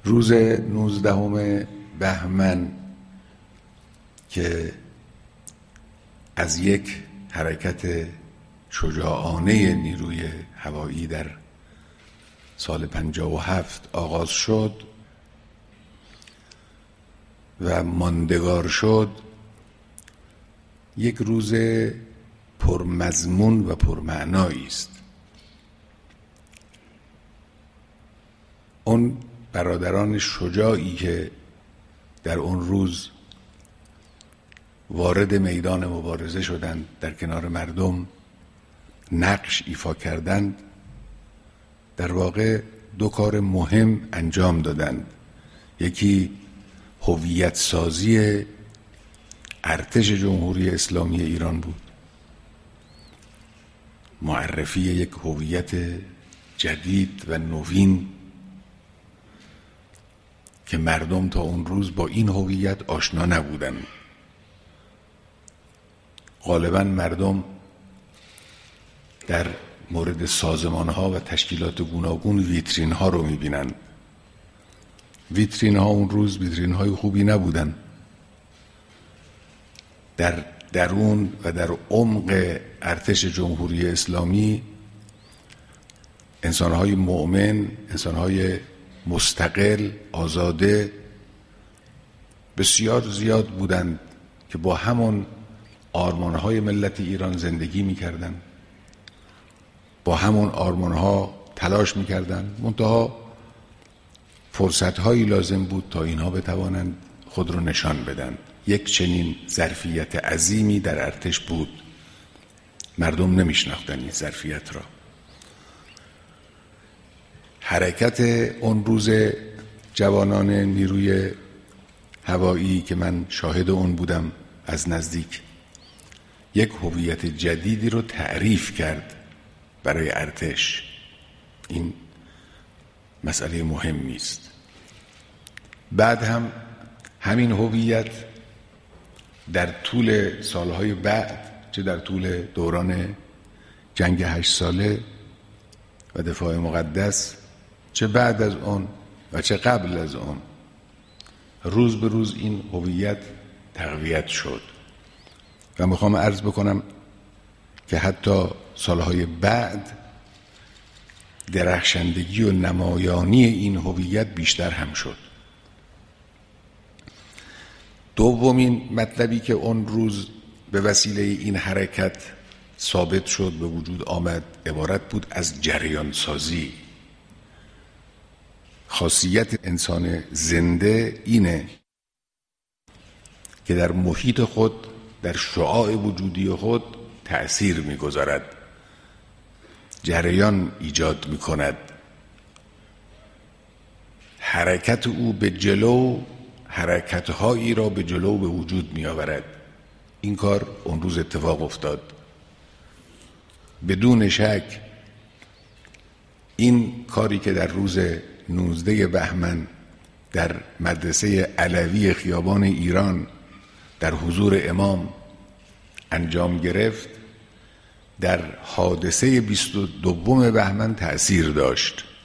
روز 19 بهمن که از یک حرکت شجاعانه نیروی هوایی در سال 57 آغاز شد و ماندگار شد، یک روز پرمضمون و پرمعنایی است. اون برادران شجاعی که در اون روز وارد میدان مبارزه شدند، در کنار مردم نقش ایفا کردند، در واقع دو کار مهم انجام دادند. یکی هویت سازی ارتش جمهوری اسلامی ایران بود، معرفی یک هویت جدید و نوین که مردم تا اون روز با این هویت آشنا نبودند. غالباً مردم در مورد سازمان‌ها و تشکیلات گوناگون ویترین‌ها رو می‌بینند. ویترین‌ها اون روز ویترین‌های خوبی نبودند. در درون و در عمق ارتش جمهوری اسلامی انسان‌های مؤمن، انسان‌های مستقل، آزاده بسیار زیاد بودند که با همون آرمان‌های ملت ایران زندگی می‌کردند، با همون آرمان‌ها تلاش می‌کردند، منتها فرصت‌هایی لازم بود تا اینها بتوانند خود را نشان بدن. یک چنین ظرفیت عظیمی در ارتش بود، مردم نمی‌شناختند این ظرفیت را. حرکت اون روز جوانان نیروی هوایی که من شاهد اون بودم از نزدیک، یک هویت جدیدی رو تعریف کرد برای ارتش. این مسئله مهمی است. بعد هم همین هویت در طول سالهای بعد، چه در طول دوران جنگ 8 ساله و دفاع مقدس، چه بعد از اون و چه قبل از اون، روز به روز این هویت تقویت شد و میخوام عرض بکنم که حتی سالهای بعد درخشندگی و نمایانی این هویت بیشتر هم شد. دومین مطلبی که اون روز به وسیله این حرکت ثابت شد، به وجود آمد، عبارت بود از جریان سازی. خاصیت انسان زنده اینه که در محیط خود، در شعاع وجودی خود تأثیر می‌گذارد، جریان ایجاد می‌کند. حرکت او به جلو حرکت‌هایی را به جلو به وجود می‌آورد. این کار اون روز اتفاق افتاد. بدون شک این کاری که در روز 19 بهمن در مدرسه علوی خیابان ایران در حضور امام انجام گرفت، در حادثه 22 بهمن تأثیر داشت.